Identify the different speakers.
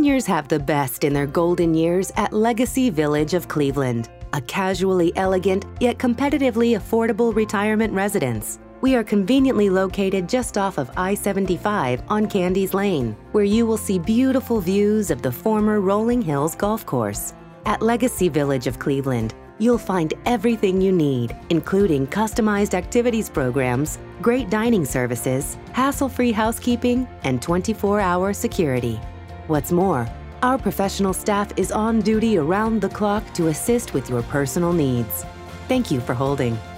Speaker 1: Seniors have the best in their golden years at Legacy Village of Cleveland, a casually elegant yet competitively affordable retirement residence. We are conveniently located just off of I-75 on Candies Lane, where you will see beautiful views of the former Rolling Hills Golf Course. At Legacy Village of Cleveland, you'll find everything you need, including customized activities programs, great dining services, hassle-free housekeeping, and 24-hour security. What's more, our professional staff is on duty around the clock to assist with your personal needs. Thank you for holding.